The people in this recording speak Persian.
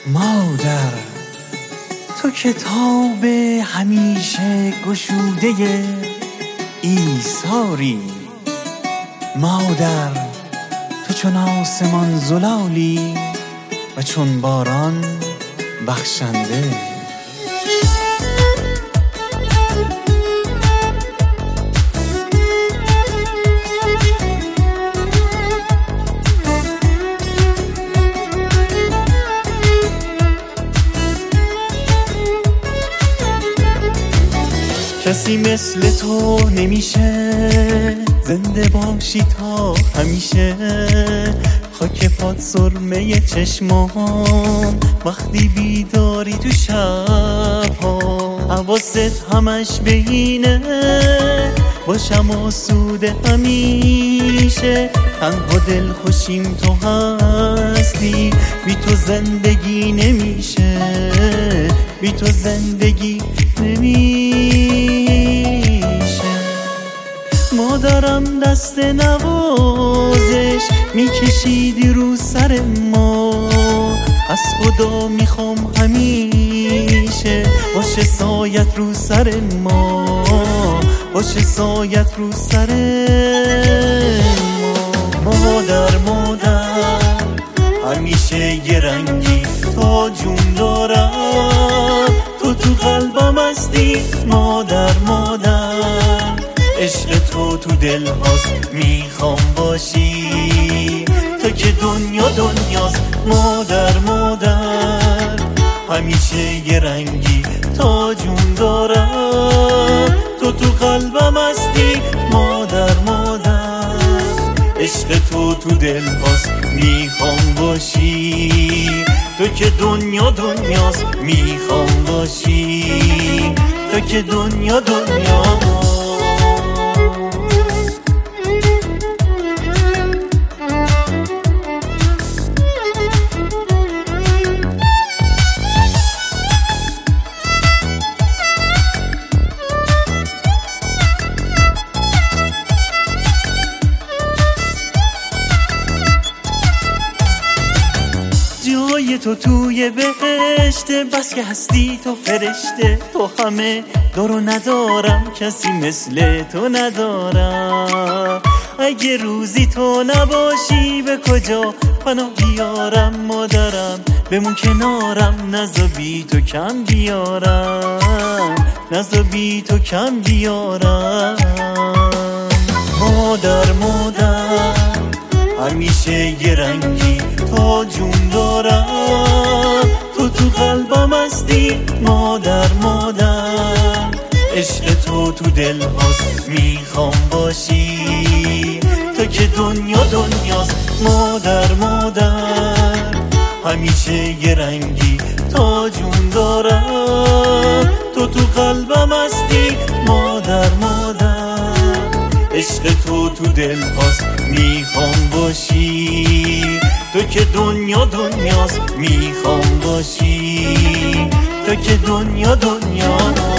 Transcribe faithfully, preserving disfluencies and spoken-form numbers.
مادر تو کتاب همیشه گشوده ایثاری، مادر تو چون آسمان زلالی و چون باران بخشنده. کسی مثل تو نمیشه زنده باشی تا همیشه. خاک پات سرمه چشمام وقتی بیداری تو شبها. حواست همش به اینه باشم آسوده همیشه. تنها دل خوشیم تو هستی، بی تو زندگی نمیشه، بی تو زندگی نمیشه. مادرم دست نوازش میکشیدی رو سر ما، از خدا میخوام همیشه باشه سایت رو سر ما، باشه سایت رو سر ما. مادر مادر همیشه یه رنگی تا جون دارم، تو تو قلبم هستی. مادر مادر عشق تو تو دل هاست، میخوام باشی تو که دنیا دنیاست. مادر مادر همیشه یه رنگی تا جون دارم، تو تو قلبم هستی. مادر مادر عشق تو تو دل هاست، میخوام باشی تو که دنیا دنیاست. میخوام باشی تو که دنیا دنیاست. جای تو توی بهشته، بس که هستی تو فرشته. تو همه دارو ندارم، کسی مثل تو ندارم. اگه روزی تو نباشی به کجا پناه بیارم؟ مادرم بمون کنارم، نزا بی تو کم بیارم، نزا بی تو کم بیارم. مادر مادر همیشه یه رنگی تا جون دارم، تو تو قلبم هستی. مادر مادر عشق تو تو دل هاست، میخوام باشی تو که دنیا دنیاست. مادر مادر همیشه یه رنگی تا جون دارم، تو تو قلبم هستی. مادر مادر عشق تو تو دل هاست، میخوام باشی تو که دنیا دنیاست. میخوام باشی تو که دنیا دنیاست.